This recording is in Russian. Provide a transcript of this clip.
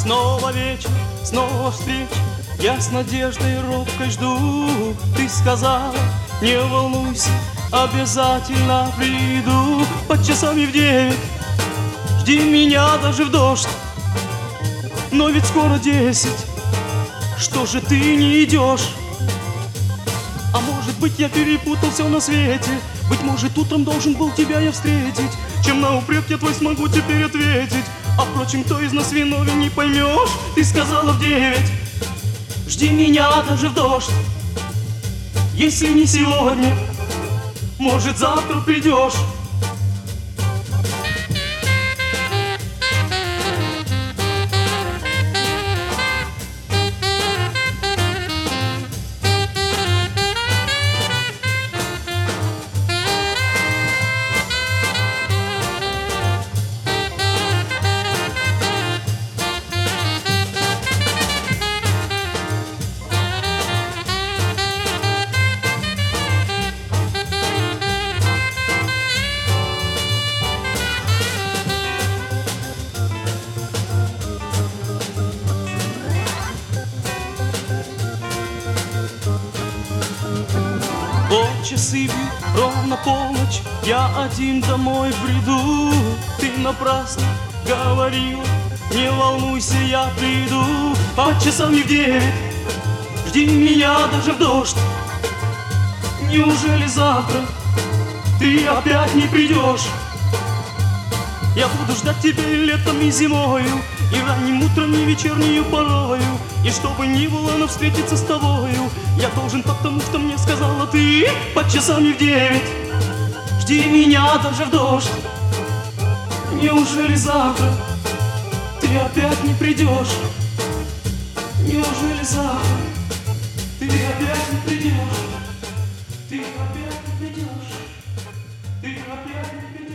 Снова вечер, снова встреча, я с надеждой робкой жду. Ты сказала, не волнуйся, обязательно приду. Под часами в 9 жди меня даже в дождь. Но ведь скоро 10, что же ты не идешь? А может быть, я перепутал все на свете. Быть может, утром должен был тебя я встретить. Чем на упрек я твой смогу теперь ответить? А впрочем, кто из нас виновен, не поймешь. Ты сказала в 9 жди меня даже в дождь. Если не сегодня, может, завтра придешь. Вот часы бьют ровно полночь, я один домой приду. Ты напрасно говорила, не волнуйся, я приду. По часам в 9 жди меня даже в дождь. Неужели завтра ты опять не придешь? Я буду ждать тебя и летом, и зимою, и ранним утром, и вечернюю порою. И чтобы ни было, но встретиться с тобою я должен, потому что мне сказала ты. Под часами в 9 жди меня даже в дождь. Неужели завтра ты опять не придешь? Неужели завтра ты опять не придешь? Ты опять не придешь? Ты опять не придешь?